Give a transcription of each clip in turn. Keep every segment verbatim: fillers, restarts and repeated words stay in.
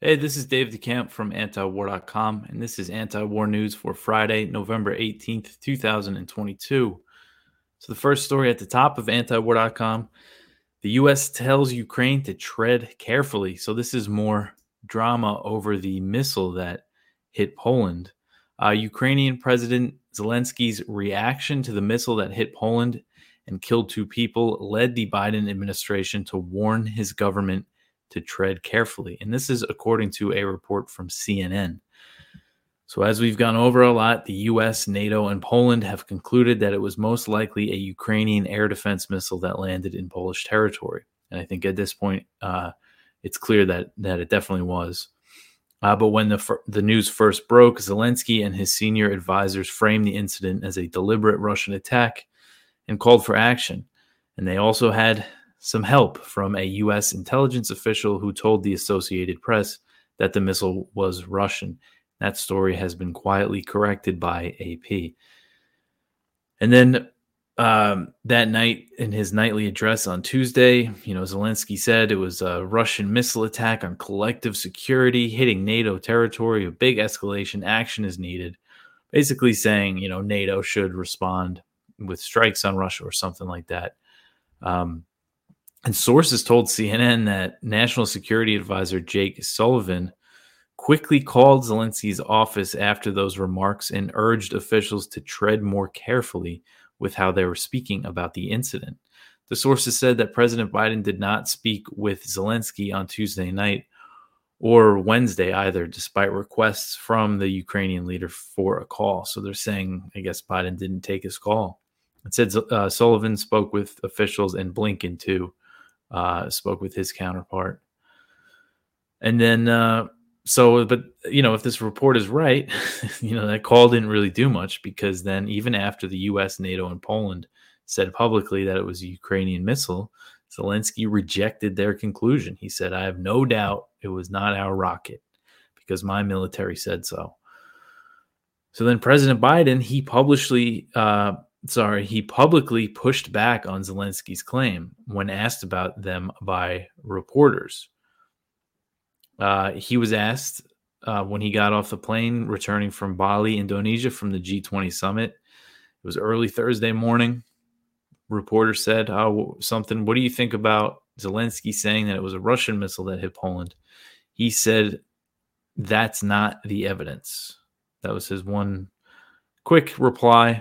Hey, this is Dave DeCamp from anti-war dot com, and this is anti-war news for Friday, November eighteenth, twenty twenty-two. So the first story at the top of anti war dot com, the U S tells Ukraine to tread carefully. So this is more drama over the missile that hit Poland. Uh, Ukrainian President Zelensky's reaction to the missile that hit Poland and killed two people led the Biden administration to warn his government to tread carefully. And this is according to a report from C N N. So as we've gone over a lot, the U S, NATO, and Poland have concluded that it was most likely a Ukrainian air defense missile that landed in Polish territory. And I think at this point, uh, it's clear that that it definitely was. Uh, but when the fir- the news first broke, Zelensky and his senior advisors framed the incident as a deliberate Russian attack and called for action. And they also had some help from a U S intelligence official who told the Associated Press that the missile was Russian. That story has been quietly corrected by A P. And then um, that night, in his nightly address on Tuesday, you know, Zelensky said it was a Russian missile attack on collective security, hitting NATO territory. A big escalation action is needed. Basically saying, you know, NATO should respond with strikes on Russia or something like that. Um, and sources told C N N that National Security Advisor Jake Sullivan quickly called Zelensky's office after those remarks and urged officials to tread more carefully with how they were speaking about the incident. The sources said that President Biden did not speak with Zelensky on Tuesday night or Wednesday either, despite requests from the Ukrainian leader for a call. So they're saying, I guess Biden didn't take his call. It said uh, Sullivan spoke with officials, and Blinken too uh, spoke with his counterpart. And then uh, So, but, you know, if this report is right, you know, that call didn't really do much, because then even after the U S, NATO, and Poland said publicly that it was a Ukrainian missile, Zelensky rejected their conclusion. He said, I have no doubt it was not our rocket because my military said so. So then President Biden, he publicly, uh, sorry, he publicly pushed back on Zelensky's claim when asked about them by reporters. Uh, he was asked uh, when he got off the plane returning from Bali, Indonesia, from the G twenty summit. It was early Thursday morning. Reporter said, oh, something, what do you think about Zelensky saying that it was a Russian missile that hit Poland? He said, that's not the evidence. That was his one quick reply.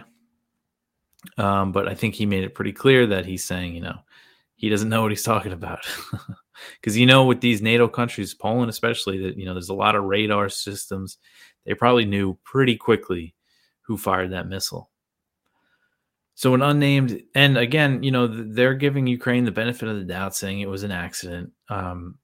Um, but I think he made it pretty clear that he's saying, you know, he doesn't know what he's talking about. Because, you know, with these NATO countries, Poland especially, that, you know, there's a lot of radar systems. They probably knew pretty quickly who fired that missile. So an unnamed, and again, you know, they're giving Ukraine the benefit of the doubt, saying it was an accident. Um,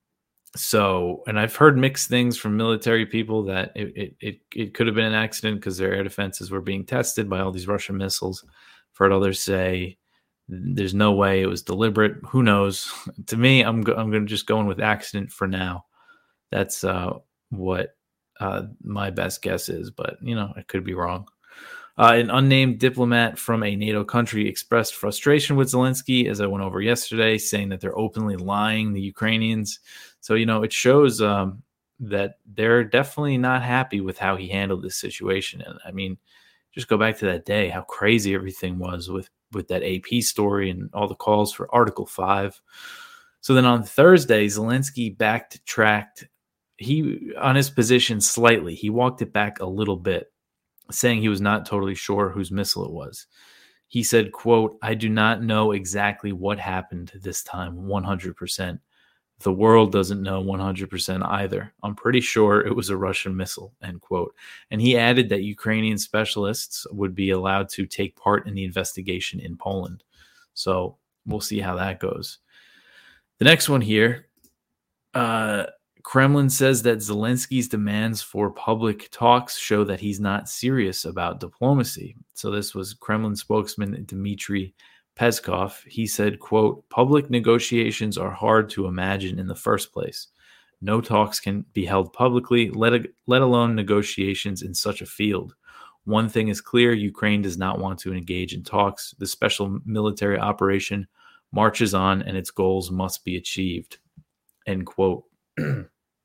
so, and I've heard mixed things from military people that it it it, it could have been an accident because their air defenses were being tested by all these Russian missiles. I've heard others say there's no way it was deliberate. Who knows? To me, I'm go- I'm going to just going with accident for now. That's uh, what uh, my best guess is, but you know, I could be wrong. Uh, an unnamed diplomat from a NATO country expressed frustration with Zelensky, as I went over yesterday, saying that they're openly lying, the Ukrainians. So, you know, it shows um, that they're definitely not happy with how he handled this situation. And I mean, just go back to that day, how crazy everything was with, with that A P story and all the calls for Article five. So then on Thursday, Zelensky backtracked he on his position slightly. He walked it back a little bit, saying he was not totally sure whose missile it was. He said, quote, I do not know exactly what happened this time, one hundred percent. The world doesn't know one hundred percent either. I'm pretty sure it was a Russian missile, end quote. And he added that Ukrainian specialists would be allowed to take part in the investigation in Poland. So we'll see how that goes. The next one here, uh, Kremlin says that Zelensky's demands for public talks show that he's not serious about diplomacy. So this was Kremlin spokesman Dmitry Peskov. He said, quote, public negotiations are hard to imagine in the first place. No talks can be held publicly, let, let alone negotiations in such a field. One thing is clear, Ukraine does not want to engage in talks. The special military operation marches on and its goals must be achieved, end quote.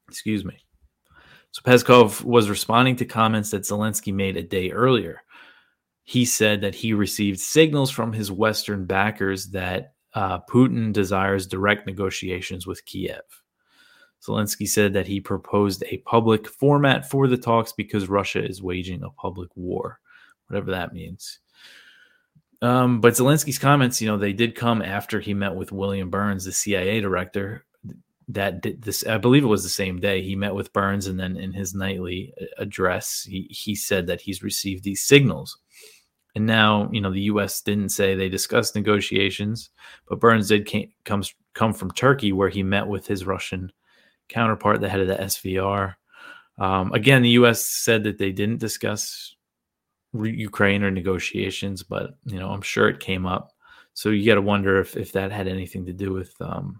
Excuse me. So Peskov was responding to comments that Zelensky made a day earlier. He said that he received signals from his Western backers that uh, Putin desires direct negotiations with Kiev. Zelensky said that he proposed a public format for the talks because Russia is waging a public war, whatever that means. Um, but Zelensky's comments, you know, they did come after he met with William Burns, the C I A director. That did this, I believe it was the same day. He met with Burns, and then in his nightly address, he he said that he's received these signals. And now, you know, the U S didn't say they discussed negotiations, but Burns did came, comes come from Turkey, where he met with his Russian counterpart, the head of the S V R. Um, again, the U S said that they didn't discuss re- Ukraine or negotiations, but, you know, I'm sure it came up. So you got to wonder if, if that had anything to do with um,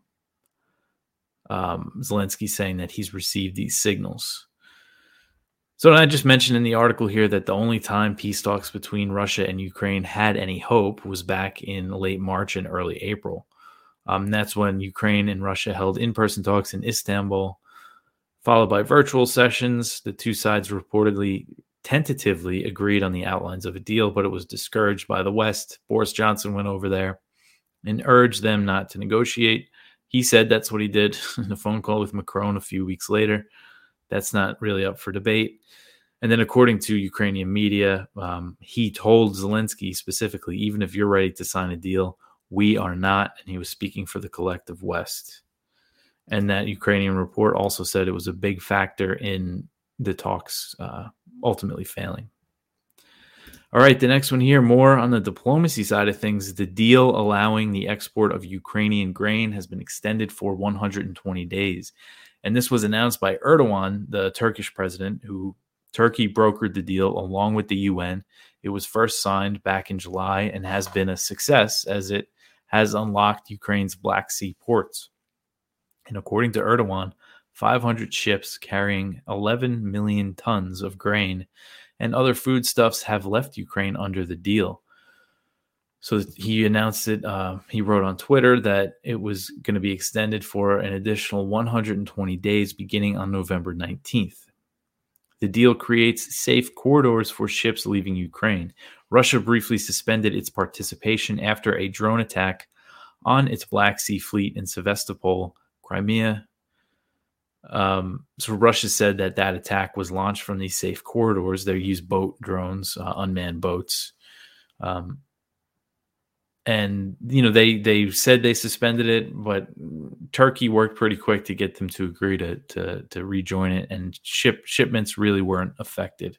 um, Zelensky saying that he's received these signals. So I just mentioned in the article here that the only time peace talks between Russia and Ukraine had any hope was back in late March and early April. Um, that's when Ukraine and Russia held in-person talks in Istanbul, followed by virtual sessions. The two sides reportedly tentatively agreed on the outlines of a deal, but it was discouraged by the West. Boris Johnson went over there and urged them not to negotiate. He said that's what he did in a phone call with Macron a few weeks later. That's not really up for debate. And then according to Ukrainian media, um, he told Zelensky specifically, even if you're ready to sign a deal, we are not. And he was speaking for the collective West. And that Ukrainian report also said it was a big factor in the talks uh, ultimately failing. All right, the next one here, more on the diplomacy side of things. The deal allowing the export of Ukrainian grain has been extended for one hundred twenty days. And this was announced by Erdogan, the Turkish president, who Turkey brokered the deal along with the U N. It was first signed back in July and has been a success as it has unlocked Ukraine's Black Sea ports. And according to Erdogan, five hundred ships carrying eleven million tons of grain and other foodstuffs have left Ukraine under the deal. So he announced it. Uh, he wrote on Twitter that it was going to be extended for an additional one hundred twenty days beginning on November nineteenth. The deal creates safe corridors for ships leaving Ukraine. Russia briefly suspended its participation after a drone attack on its Black Sea fleet in Sevastopol, Crimea. Um, so Russia said that that attack was launched from these safe corridors. They use boat drones, uh, unmanned boats. Um, and, you know, they, they said they suspended it, but Turkey worked pretty quick to get them to agree to, to, to rejoin it, and ship shipments really weren't affected.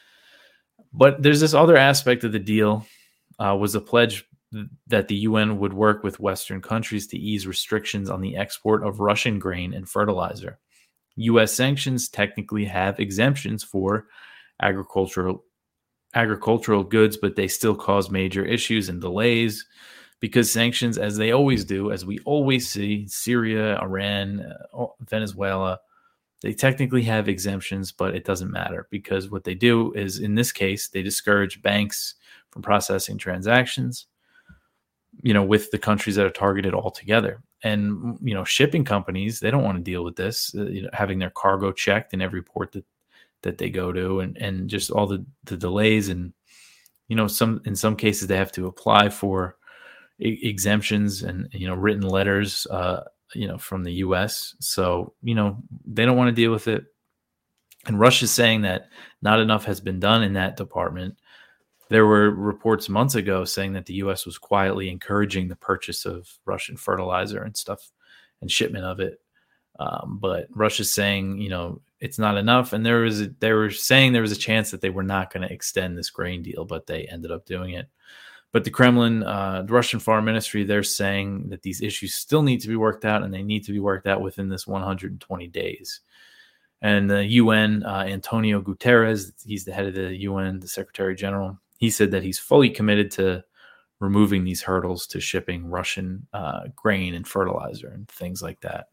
But there's this other aspect of the deal, uh, was a pledge that the U N would work with Western countries to ease restrictions on the export of Russian grain and fertilizer. U S sanctions technically have exemptions for agricultural agricultural goods, but they still cause major issues and delays because sanctions, as they always do, as we always see, Syria, Iran, uh, Venezuela, they technically have exemptions, but it doesn't matter because what they do is, in this case, they discourage banks from processing transactions, you know, with the countries that are targeted altogether. And, you know, shipping companies, they don't want to deal with this, uh, you know, having their cargo checked in every port that, that they go to, and, and just all the, the delays. And, you know, some, in some cases they have to apply for e- exemptions and, you know, written letters, uh, you know, from the U S. So, you know, they don't want to deal with it. And Russia's saying that not enough has been done in that department. There were reports months ago saying that the U S was quietly encouraging the purchase of Russian fertilizer and stuff and shipment of it. Um, but Russia's saying, you know, it's not enough. And there was, a, they were saying there was a chance that they were not going to extend this grain deal, but they ended up doing it. But the Kremlin, uh, the Russian Foreign Ministry, they're saying that these issues still need to be worked out, and they need to be worked out within this one hundred twenty days. And the U N, uh, Antonio Guterres, he's the head of the U N, the Secretary General, he said that he's fully committed to removing these hurdles to shipping Russian uh, grain and fertilizer and things like that.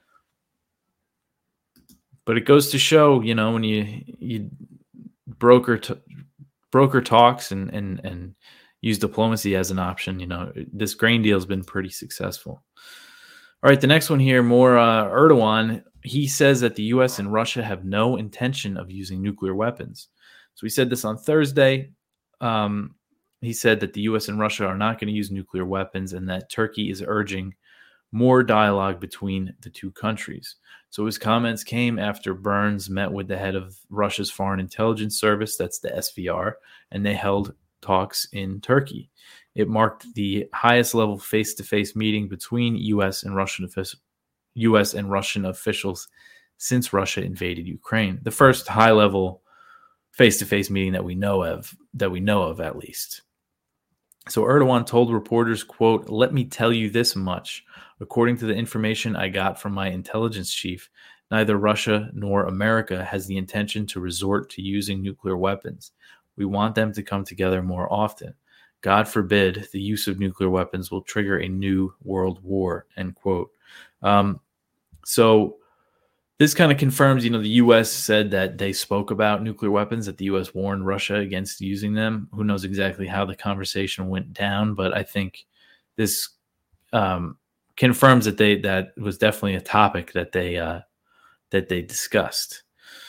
But it goes to show, you know, when you you broker t- broker talks and and and use diplomacy as an option, you know, this grain deal has been pretty successful. All right, the next one here, more uh, Erdogan. He says that the U S and Russia have no intention of using nuclear weapons. So he said this on Thursday. Um, he said that the U S and Russia are not going to use nuclear weapons and that Turkey is urging more dialogue between the two countries. So his comments came after Burns met with the head of Russia's Foreign Intelligence Service, that's the S V R, and they held talks in Turkey. It marked the highest level face-to-face meeting between U S and Russian officials, U S and Russian officials since Russia invaded Ukraine. The first high-level face-to-face meeting that we know of, that we know of at least. So Erdogan told reporters, quote, "Let me tell you this much. According to the information I got from my intelligence chief, neither Russia nor America has the intention to resort to using nuclear weapons. We want them to come together more often. God forbid the use of nuclear weapons will trigger a new world war," end quote. Um, so this kind of confirms, you know, the U S said that they spoke about nuclear weapons, that the U S warned Russia against using them. Who knows exactly how the conversation went down, but I think this um, confirms that they that was definitely a topic that they uh, that they discussed.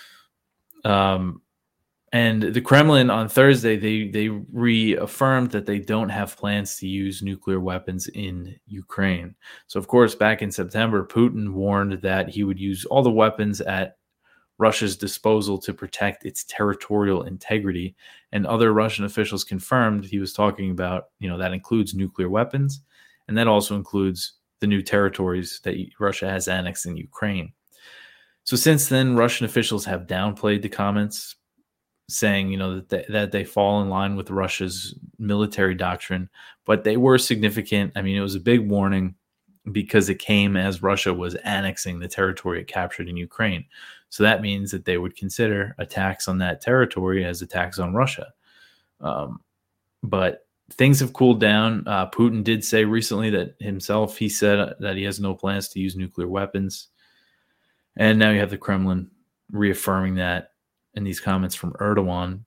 Um, and the Kremlin on Thursday, they they reaffirmed that they don't have plans to use nuclear weapons in Ukraine. So, of course, back in September, Putin warned that he would use all the weapons at Russia's disposal to protect its territorial integrity. And other Russian officials confirmed he was talking about, you know, that includes nuclear weapons, and that also includes the new territories that Russia has annexed in Ukraine. So since then, Russian officials have downplayed the comments, saying, you know, that they, that they fall in line with Russia's military doctrine, but they were significant. I mean, it was a big warning because it came as Russia was annexing the territory it captured in Ukraine. So that means that they would consider attacks on that territory as attacks on Russia. Um, but things have cooled down. Uh, Putin did say recently that himself, he said that he has no plans to use nuclear weapons. And now you have the Kremlin reaffirming that in these comments from Erdogan.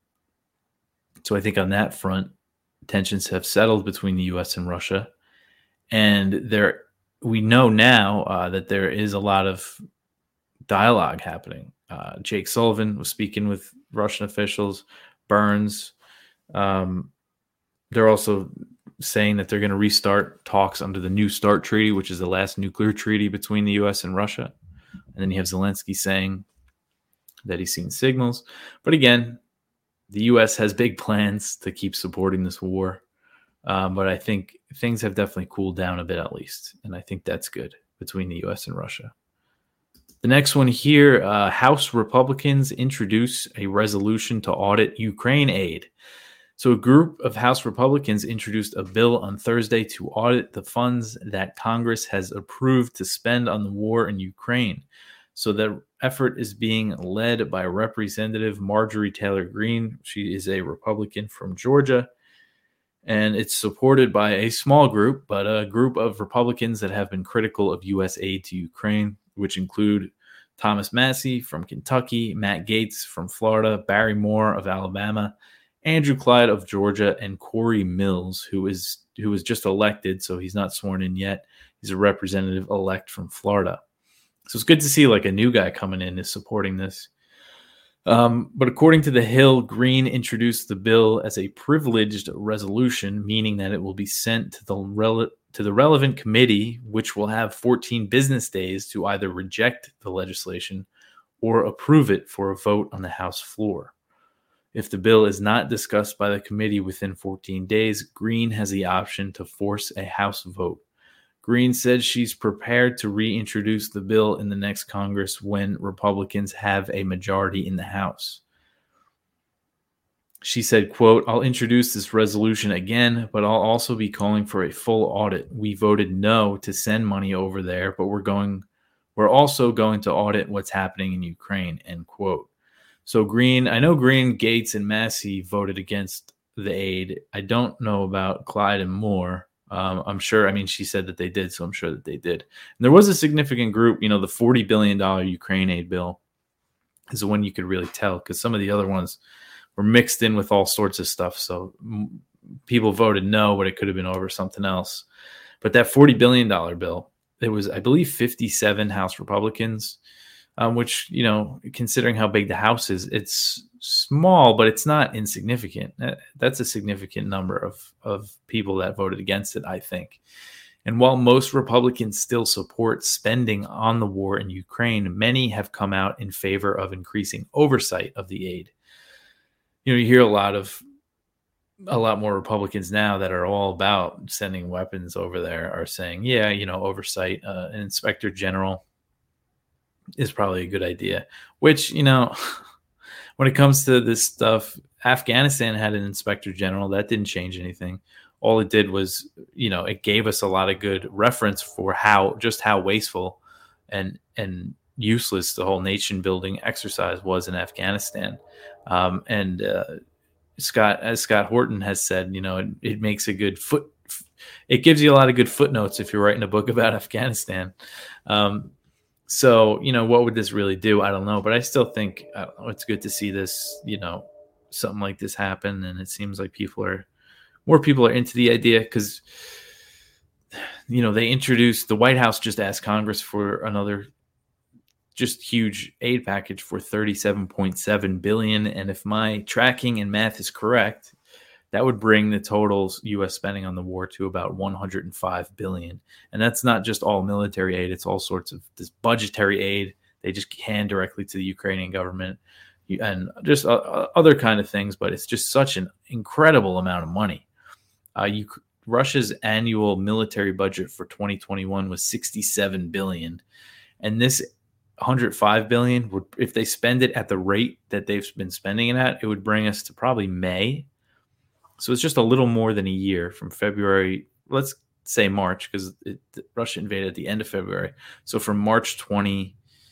So I think on that front, tensions have settled between the U S and Russia. And there, we know now uh, that there is a lot of dialogue happening. Uh, Jake Sullivan was speaking with Russian officials, Burns. Um, they're also saying that they're going to restart talks under the New START Treaty, which is the last nuclear treaty between the U S and Russia. And then you have Zelensky saying that he's seen signals. But again, the U S has big plans to keep supporting this war. Um, but I think things have definitely cooled down a bit at least. And I think that's good between the U S and Russia. The next one here, uh, House Republicans introduce a resolution to audit Ukraine aid. So a group of House Republicans introduced a bill on Thursday to audit the funds that Congress has approved to spend on the war in Ukraine. So that effort is being led by Representative Marjorie Taylor Greene. She is a Republican from Georgia. And it's supported by a small group, but a group of Republicans that have been critical of U S aid to Ukraine, which include Thomas Massie from Kentucky, Matt Gaetz from Florida, Barry Moore of Alabama, Andrew Clyde of Georgia, and Corey Mills, who is who was just elected, so he's not sworn in yet. He's a representative-elect from Florida. So it's good to see like a new guy coming in is supporting this. Um, but according to The Hill, Greene introduced the bill as a privileged resolution, meaning that it will be sent to the rele- to the relevant committee, which will have fourteen business days to either reject the legislation or approve it for a vote on the House floor. If the bill is not discussed by the committee within fourteen days, Greene has the option to force a House vote. Greene said she's prepared to reintroduce the bill in the next Congress when Republicans have a majority in the House. She said, quote, "I'll introduce this resolution again, but I'll also be calling for a full audit. We voted no to send money over there, but we're going, we're also going to audit what's happening in Ukraine," end quote. So Greene, I know Greene, Gaetz, and Massie voted against the aid. I don't know about Clyde and Moore. Um, I'm sure, I mean, she said that they did, so I'm sure that they did. And there was a significant group, you know, the forty billion dollars Ukraine aid bill is the one you could really tell, because some of the other ones were mixed in with all sorts of stuff. So m- people voted no, but it could have been over something else. But that forty billion dollars bill, there was, I believe, fifty-seven House Republicans, um, which, you know, considering how big the House is, it's small, but it's not insignificant. That's a significant number of, of people that voted against it, I think. And while most Republicans still support spending on the war in Ukraine, many have come out in favor of increasing oversight of the aid. You know, you hear a lot of a lot more Republicans now that are all about sending weapons over there are saying, yeah, you know, oversight, uh, an inspector general is probably a good idea, which, you know, when it comes to this stuff, Afghanistan had an inspector general. That didn't change anything. All it did was, you know, it gave us a lot of good reference for how, just how wasteful and, and useless the whole nation building exercise was in Afghanistan. Um, and, uh, Scott, as Scott Horton has said, you know, it, it makes a good foot. It gives you a lot of good footnotes if you're writing a book about Afghanistan. Um, so, you know, what would this really do? I don't know, but I still think I don't know, it's good to see this, you know, something like this happen. And it seems like people are, more people are into the idea because, you know, they introduced, the White House just asked Congress for another just huge aid package for thirty-seven point seven billion dollars. And if my tracking and math is correct, that would bring the total U S spending on the war to about one hundred five billion dollars. And that's not just all military aid. It's all sorts of this budgetary aid. They just hand directly to the Ukrainian government and just uh, other kind of things. But it's just such an incredible amount of money. Uh, you, Russia's annual military budget for twenty twenty-one was sixty-seven billion dollars. And this one hundred five billion dollars would, if they spend it at the rate that they've been spending it at, it would bring us to probably May. So it's just a little more than a year from February. Let's say March, because Russia invaded at the end of February. So from March twenty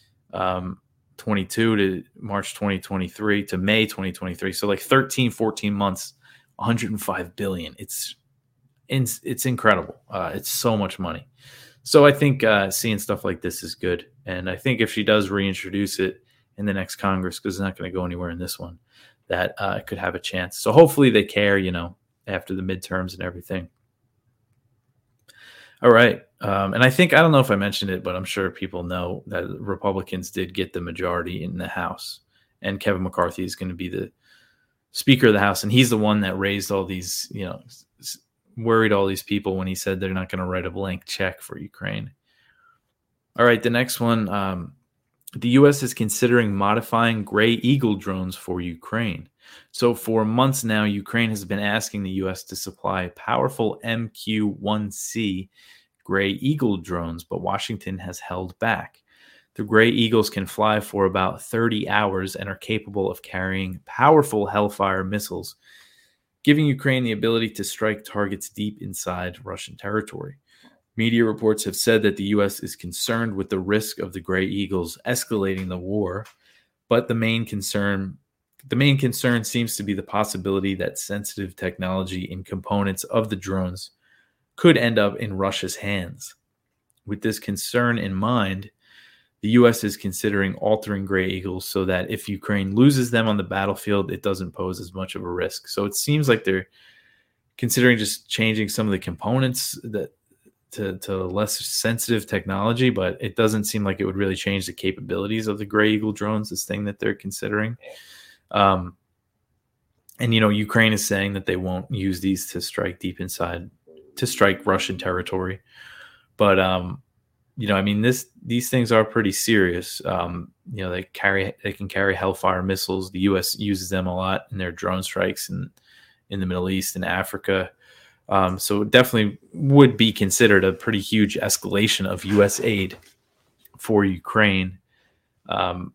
twenty-two to March twenty twenty-three to May twenty twenty-three. So like thirteen, fourteen months, one hundred five billion dollars. It's it's incredible. Uh, it's so much money. So I think uh, seeing stuff like this is good. And I think if she does reintroduce it in the next Congress, because it's not going to go anywhere in this one, that uh, could have a chance. So hopefully they care, you know, after the midterms and everything. All right. Um, and I think, I don't know if I mentioned it, but I'm sure people know that Republicans did get the majority in the House. And Kevin McCarthy is going to be the Speaker of the House. And he's the one that raised all these, you know, worried all these people when he said they're not going to write a blank check for Ukraine. All right, the next one. Um, the U S is considering modifying Gray Eagle drones for Ukraine. So for months now, Ukraine has been asking the U S to supply powerful M Q one C Gray Eagle drones, but Washington has held back. The Gray Eagles can fly for about thirty hours and are capable of carrying powerful Hellfire missiles, giving Ukraine the ability to strike targets deep inside Russian territory. Media reports have said that the U S is concerned with the risk of the Gray Eagles escalating the war, but the main concern the main concern seems to be the possibility that sensitive technology and components of the drones could end up in Russia's hands. With this concern in mind, the U S is considering altering Gray Eagles so that if Ukraine loses them on the battlefield, it doesn't pose as much of a risk. So it seems like they're considering just changing some of the components that to, to less sensitive technology, but it doesn't seem like it would really change the capabilities of the Gray Eagle drones, this thing that they're considering. Um, and, you know, Ukraine is saying that they won't use these to strike deep inside, to strike Russian territory. But, um, you know, I mean, this these things are pretty serious. Um, you know, they carry they can carry Hellfire missiles. The U S uses them a lot in their drone strikes in, in the Middle East and Africa. Um, so it definitely would be considered a pretty huge escalation of U S aid for Ukraine. Um,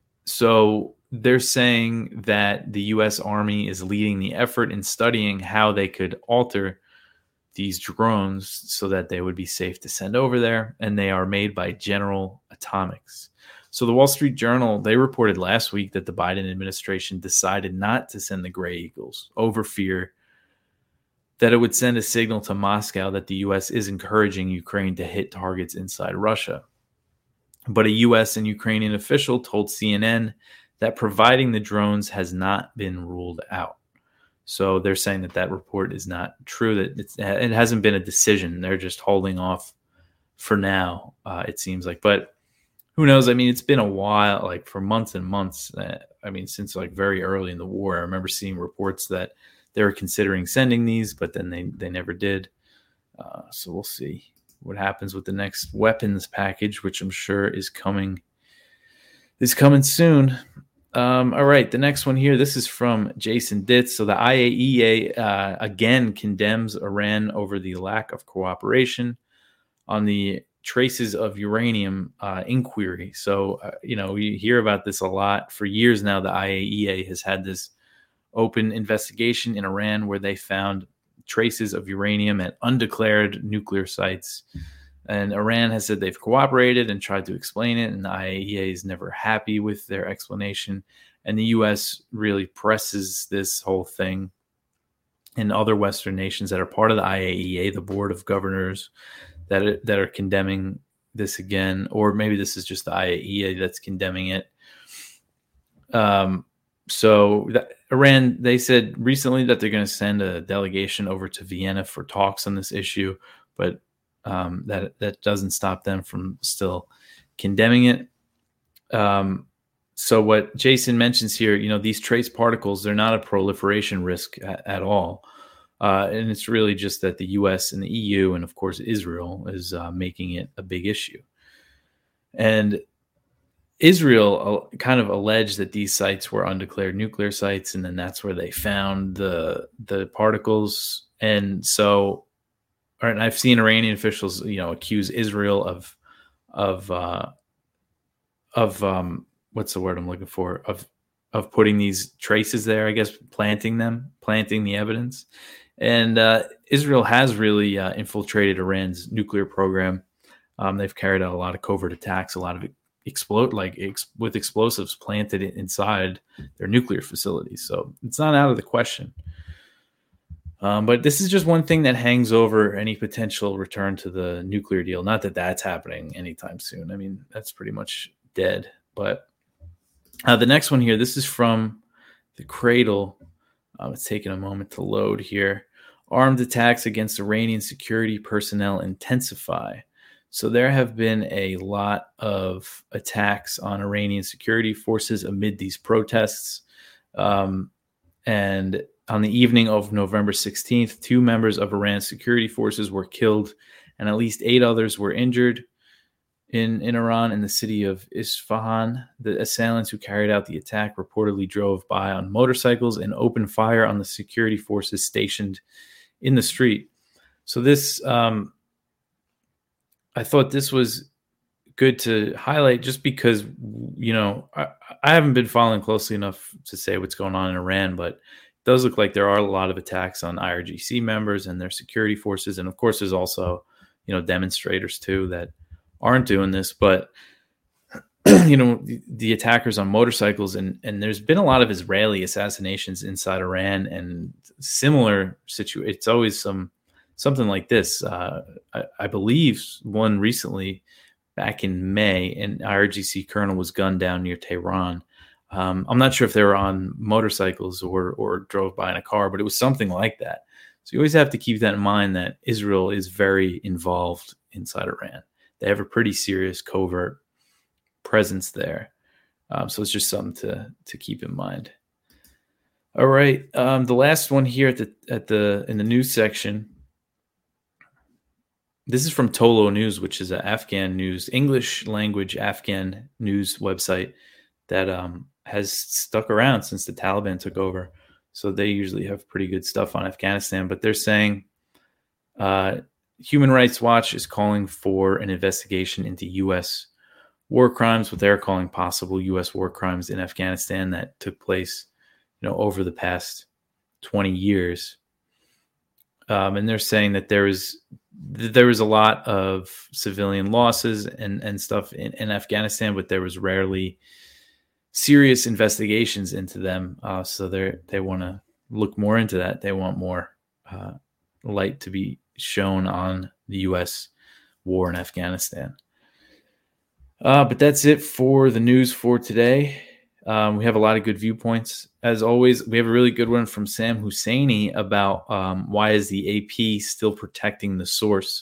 so they're saying that the U S Army is leading the effort in studying how they could alter these drones so that they would be safe to send over there, and they are made by General Atomics. So the Wall Street Journal, they reported last week that the Biden administration decided not to send the Gray Eagles over fear that it would send a signal to Moscow that the U S is encouraging Ukraine to hit targets inside Russia. But a U S and Ukrainian official told C N N that providing the drones has not been ruled out. So they're saying that that report is not true, that it's, it hasn't been a decision. They're just holding off for now, uh, it seems like. But who knows? I mean, it's been a while, like for months and months. Uh, I mean, since like very early in the war, I remember seeing reports that they were considering sending these, but then they, they never did. Uh, so we'll see what happens with the next weapons package, which I'm sure is coming is coming soon. Um, all right, the next one here. This is from Jason Ditz. So the I A E A uh, again condemns Iran over the lack of cooperation on the traces of uranium uh, inquiry. So, uh, you know, we hear about this a lot. For years now, the I A E A has had this open investigation in Iran where they found traces of uranium at undeclared nuclear sites. And Iran has said they've cooperated and tried to explain it, and the I A E A is never happy with their explanation. And the U S really presses this whole thing, and other Western nations that are part of the I A E A, the Board of Governors, that are, that are condemning this again, or maybe this is just the I A E A that's condemning it. Um, so that, Iran, they said recently that they're going to send a delegation over to Vienna for talks on this issue, but um, that that doesn't stop them from still condemning it. Um, so what Jason mentions here, you know, these trace particles, they're not a proliferation risk at, at all. Uh, and it's really just that the U S and the E U and, of course, Israel is uh, making it a big issue. And Israel uh, kind of alleged that these sites were undeclared nuclear sites, and then that's where they found the the particles. And so, and I've seen Iranian officials, you know, accuse Israel of of uh, of um, what's the word I'm looking for of of putting these traces there. I guess planting them, planting the evidence. And uh, Israel has really uh, infiltrated Iran's nuclear program. Um, they've carried out a lot of covert attacks, a lot of explode like ex- with explosives planted inside their nuclear facilities. So it's not out of the question. Um, but this is just one thing that hangs over any potential return to the nuclear deal. Not that that's happening anytime soon. I mean, that's pretty much dead. But uh, the next one here, this is from the Cradle. Uh, it's taking a moment to load here. Armed attacks against Iranian security personnel intensify. So there have been a lot of attacks on Iranian security forces amid these protests. Um, and on the evening of November sixteenth, two members of Iran's security forces were killed, and at least eight others were injured in, in Iran in the city of Isfahan. The assailants who carried out the attack reportedly drove by on motorcycles and opened fire on the security forces stationed in the street. So this, um, I thought this was good to highlight just because, you know, I, I haven't been following closely enough to say what's going on in Iran, but it does look like there are a lot of attacks on I R G C members and their security forces. And of course, there's also, you know, demonstrators too that aren't doing this, but you know, the, the attackers on motorcycles, and, and there's been a lot of Israeli assassinations inside Iran and similar situ. It's always some, something like this. Uh, I, I believe one recently back in May, an I R G C colonel was gunned down near Tehran. Um, I'm not sure if they were on motorcycles or, or drove by in a car, but it was something like that. So you always have to keep that in mind, that Israel is very involved inside Iran. They have a pretty serious covert presence there. Um, so it's just something to, to keep in mind. All right. Um, the last one here at the, at the, in the news section, this is from Tolo News, which is an Afghan news, English language Afghan news website that um, has stuck around since the Taliban took over. So they usually have pretty good stuff on Afghanistan, but they're saying uh, Human Rights Watch is calling for an investigation into U S war crimes, what they're calling possible U S war crimes in Afghanistan that took place, you know, over the past twenty years. Um, and they're saying that there is there was a lot of civilian losses and, and stuff in, in Afghanistan, but there was rarely serious investigations into them. Uh, so they they want to look more into that. They want more uh, light to be shown on the U S war in Afghanistan. Uh, but that's it for the news for today. Um, we have a lot of good viewpoints. As always, we have a really good one from Sam Husseini about um, why is the A P still protecting the source.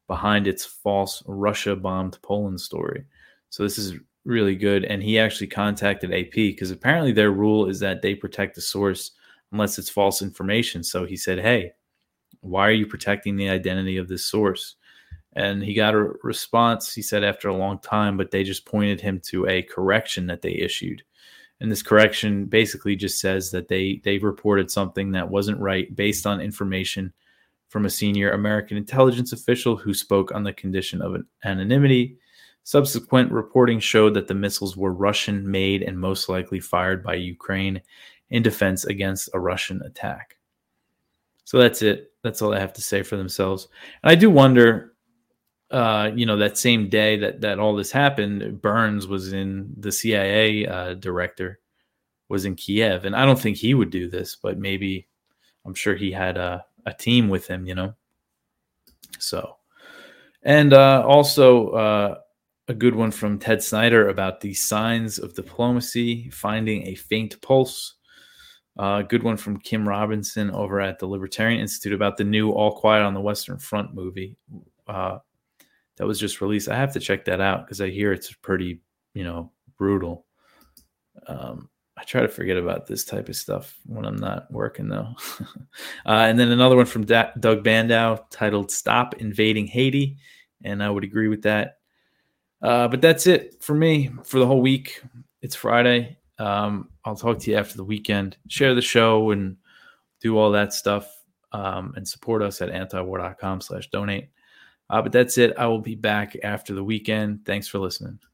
behind its false Russia bombed Poland story. So this is really good. And he actually contacted A P because apparently their rule is that they protect the source unless it's false information. So he said, hey, why are you protecting the identity of this source? And he got a response, he said, after a long time, but they just pointed him to a correction that they issued. And this correction basically just says that they they reported something that wasn't right based on information from a senior American intelligence official who spoke on the condition of anonymity. Subsequent reporting showed that the missiles were Russian-made and most likely fired by Ukraine in defense against a Russian attack. So that's it. That's all I have to say for themselves. And I do wonder, uh, you know, that same day that, that all this happened, Burns was in, the C I A uh, director was in Kiev. And I don't think he would do this, but maybe I'm sure he had a, a team with him, you know. So, and uh, also uh, a good one from Ted Snyder about the signs of diplomacy, finding a faint pulse. A uh, good one from Kim Robinson over at the Libertarian Institute about the new All Quiet on the Western Front movie uh, that was just released. I have to check that out because I hear it's pretty, you know, brutal. Um, I try to forget about this type of stuff when I'm not working, though. uh, and then another one from da- Doug Bandow titled Stop Invading Haiti. And I would agree with that. Uh, but that's it for me for the whole week. It's Friday. Um, I'll talk to you after the weekend. Share the show and do all that stuff. Um, and support us at antiwar.com slash donate. Uh, but that's it. I will be back after the weekend. Thanks for listening.